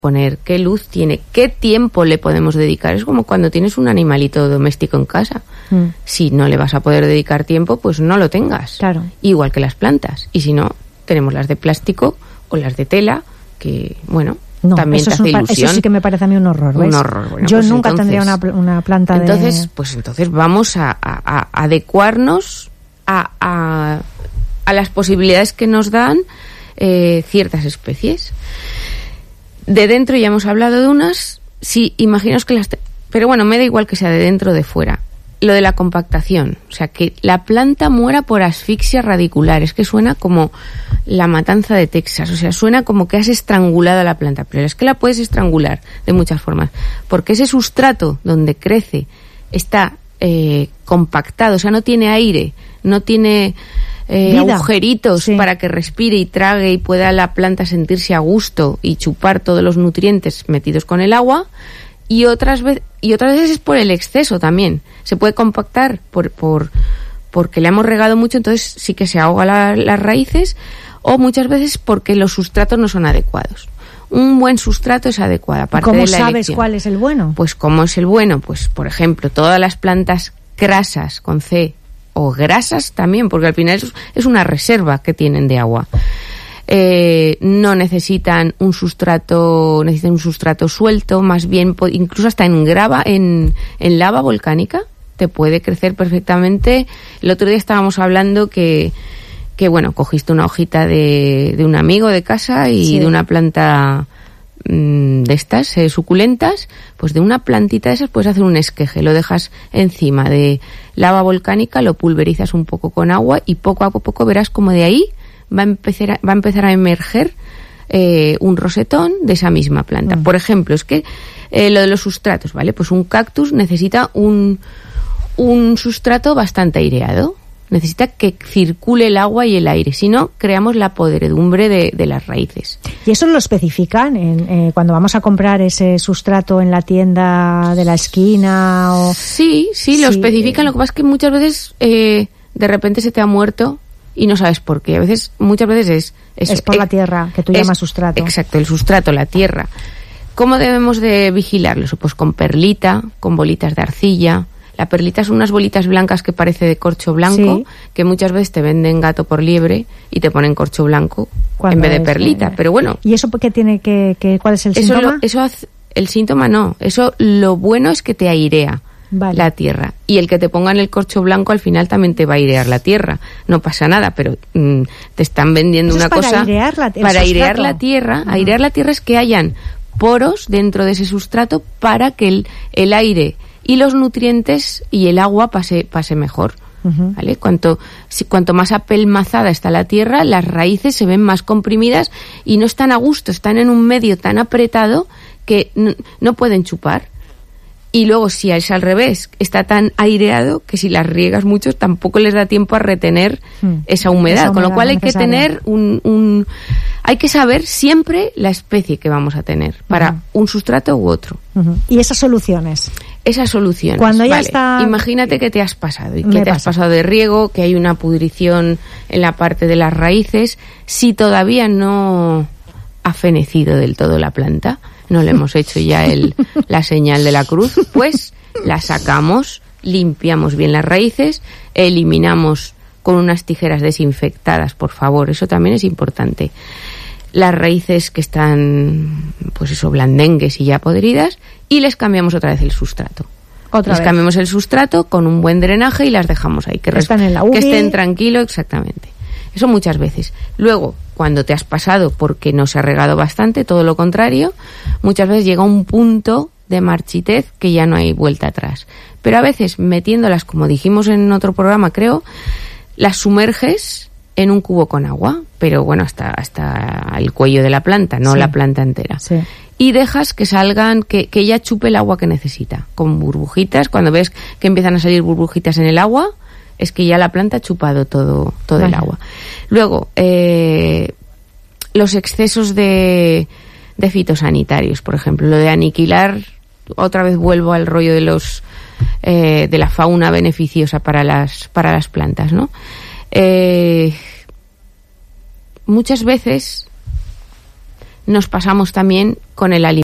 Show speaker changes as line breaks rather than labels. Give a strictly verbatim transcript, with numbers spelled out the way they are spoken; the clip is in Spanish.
poner, qué luz tiene, qué tiempo le podemos dedicar. Es como cuando tienes un animalito doméstico en casa. Mm. Si no le vas a poder dedicar tiempo, pues no lo tengas.
Claro.
Igual que las plantas. Y si no, tenemos las de plástico o las de tela, que, bueno,
no,
también te hace
un,
ilusión.
Eso sí que me parece a mí un horror, ¿ves?
Un horror. Bueno,
Yo
pues
nunca
entonces,
tendría una, una planta
entonces,
de...
Pues entonces vamos a, a, a adecuarnos a, a, a las posibilidades que nos dan eh, ciertas especies. De dentro ya hemos hablado de unas, sí, imaginaos que las... Te- pero bueno, me da igual que sea de dentro o de fuera. Lo de la compactación, o sea, que la planta muera por asfixia radicular, es que suena como la matanza de Texas, o sea, suena como que has estrangulado a la planta, pero es que la puedes estrangular de muchas formas, porque ese sustrato donde crece está eh, compactado, o sea, no tiene aire, no tiene... Eh, agujeritos sí. para que respire y trague y pueda la planta sentirse a gusto y chupar todos los nutrientes metidos con el agua, y otras veces y otras veces es por el exceso también. Se puede compactar por por porque le hemos regado mucho, entonces sí que se ahoga la, las raíces, o muchas veces porque los sustratos no son adecuados. Un buen sustrato es adecuado. Aparte
¿Cómo
de la
sabes
elección.
Cuál es el bueno?
Pues ¿cómo es el bueno? Pues, por ejemplo, todas las plantas grasas con C, o grasas también, porque al final es, es una reserva que tienen de agua. Eh, no necesitan un sustrato, necesitan un sustrato suelto, más bien, incluso hasta en grava, en, en lava volcánica, te puede crecer perfectamente. El otro día estábamos hablando que, que bueno, cogiste una hojita de, de un amigo de casa y sí. de una planta de estas eh, suculentas, pues de una plantita de esas puedes hacer un esqueje, lo dejas encima de lava volcánica, lo pulverizas un poco con agua y poco a poco verás como de ahí va a empezar a, va a, empezar a emerger eh, un rosetón de esa misma planta. Mm. Por ejemplo, es que eh, lo de los sustratos, ¿vale? Pues un cactus necesita un, un sustrato bastante aireado. Necesita que circule el agua y el aire, si no, creamos la podredumbre de, de las raíces.
¿Y eso lo especifican en, eh, cuando vamos a comprar ese sustrato en la tienda de la esquina? O...
Sí, sí, lo sí. especifican. Lo que pasa es que muchas veces eh, de repente se te ha muerto y no sabes por qué. A veces, muchas veces es...
Es, es por eh, la tierra, que tú es, llamas sustrato.
Exacto, el sustrato, la tierra. ¿Cómo debemos de vigilarlo? Pues con perlita, con bolitas de arcilla. La perlita son unas bolitas blancas que parece de corcho blanco, sí. que muchas veces te venden gato por liebre y te ponen corcho blanco en vez de perlita, es, pero bueno.
¿Y eso por qué tiene que, que cuál es el
eso
síntoma?
Lo, eso hace, el síntoma no, eso lo bueno es que te airea vale. la tierra, y el que te pongan el corcho blanco al final también te va a airear la tierra, no pasa nada, pero mmm, te están vendiendo una
para
cosa
airear la,
para airear la tierra, uh-huh. airear la tierra es que hayan poros dentro de ese sustrato para que el, el aire y los nutrientes y el agua pase pase mejor, uh-huh. ¿vale? Cuanto si, cuanto más apelmazada está la tierra, las raíces se ven más comprimidas y no están a gusto, están en un medio tan apretado que n- no pueden chupar. Y luego, si es al revés, está tan aireado que si las riegas mucho tampoco les da tiempo a retener hmm. esa, humedad, esa humedad. Con lo cual hay necesaria. que tener un, un... Hay que saber siempre la especie que vamos a tener para uh-huh. un sustrato u otro.
Uh-huh. ¿Y esas soluciones?
Esas soluciones.
Cuando ya
vale.
está...
Imagínate que te has pasado y que
Me
te
pasa.
has pasado de riego, que hay una pudrición en la parte de las raíces. Si todavía no ha fenecido del todo la planta, no le hemos hecho ya el, la señal de la cruz, pues la sacamos, limpiamos bien las raíces, eliminamos con unas tijeras desinfectadas, por favor, eso también es importante, las raíces que están, pues eso, blandengues y ya podridas, y les cambiamos otra vez el sustrato.
Otra
les
vez.
cambiamos el sustrato con un buen drenaje y las dejamos ahí, que,
Están en la U B I.
que estén tranquilos, exactamente. Eso muchas veces. Luego, cuando te has pasado porque no se ha regado bastante, todo lo contrario, muchas veces llega un punto de marchitez que ya no hay vuelta atrás. Pero a veces, metiéndolas, como dijimos en otro programa, creo, las sumerges en un cubo con agua, pero bueno, hasta hasta el cuello de la planta, no sí. la planta entera.
Sí.
Y dejas que salgan, que, que ella chupe el agua que necesita, con burbujitas. Cuando ves que empiezan a salir burbujitas en el agua, es que ya la planta ha chupado todo, todo vale. el agua. Luego, eh, los excesos de, de fitosanitarios, por ejemplo, lo de aniquilar, otra vez vuelvo al rollo de los eh, de la fauna beneficiosa para las para las plantas, ¿no? Eh, muchas veces nos pasamos también con el alimento.